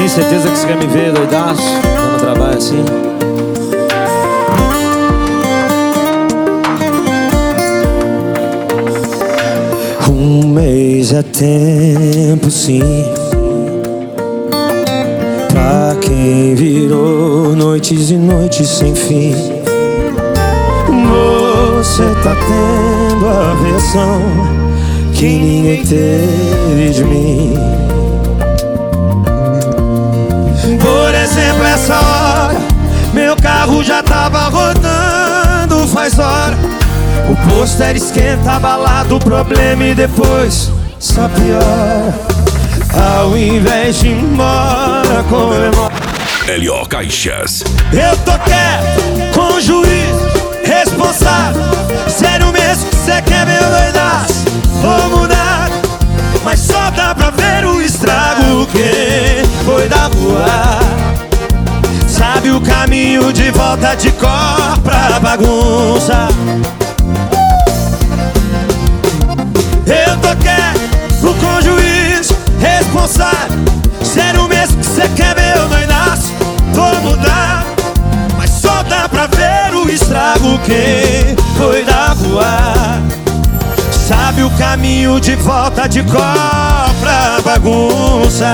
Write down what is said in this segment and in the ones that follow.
Tem certeza que você quer me ver doidaço, dando trabalho assim? Um mês é tempo, sim, pra quem virou noites e noites sem fim. Você tá tendo a versão que ninguém teve de mim. Por exemplo, essa hora meu carro já tava rodando faz hora. O pôster esquenta, abalado, o problema e depois só piora. Ao invés de ir embora, comemora. L.O. Caixas. Eu tô quieto, com o juiz responsável. Sério mesmo que cê quer meu doidaço? Vou mudar, mas só dá pra ver o estrago. Quem foi da rua sabe o caminho de volta de cor pra bagunça. Eu tô quieto com o juiz responsável. Sério mesmo que cê quer meu doidaço? Vou mudar, mas só dá pra ver o estrago. Quem foi da rua sabe o caminho de volta de cor pra bagunça.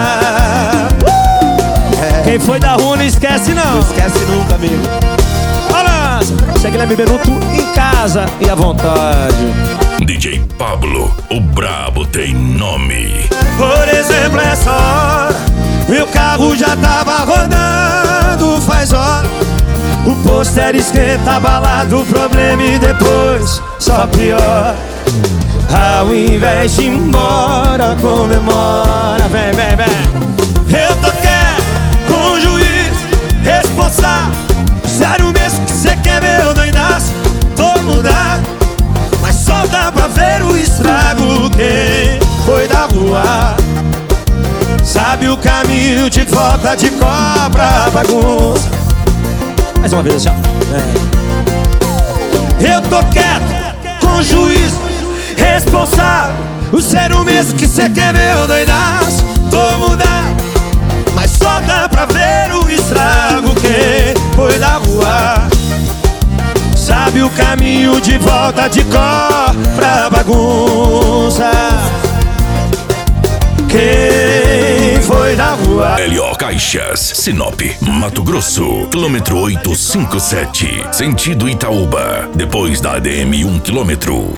Quem foi da rua não esquece não. Não esquece nunca, amigo. Balança, você quer beber tu em casa e à vontade. DJ Pablo, o brabo tem nome. Por exemplo, essa hora meu carro já tava rodando faz hora. O pôster esquenta, abalado, o problema e depois só piora. Ao invés de ir embora, comemora. Vem, vem, vem. Eu tô quieto com o juiz responsável. Sério mesmo que cê quer meu doidaço? Tô mudado, mas só dá pra ver o estrago. Quem foi da rua sabe o caminho de volta de cor pra bagunça. Mais uma vez assim, ó. Eu tô quieto com o juiz responsável. O sério mesmo que cê quer meu doidaço? Tô mudado, mas só dá pra ver o estrago. Quem foi da rua sabe o caminho de volta de cor pra bagunça. Quem foi da rua? L.O. Caixas, Sinop, Mato Grosso, quilômetro 857, sentido Itaúba, depois da ADM 1 quilômetro.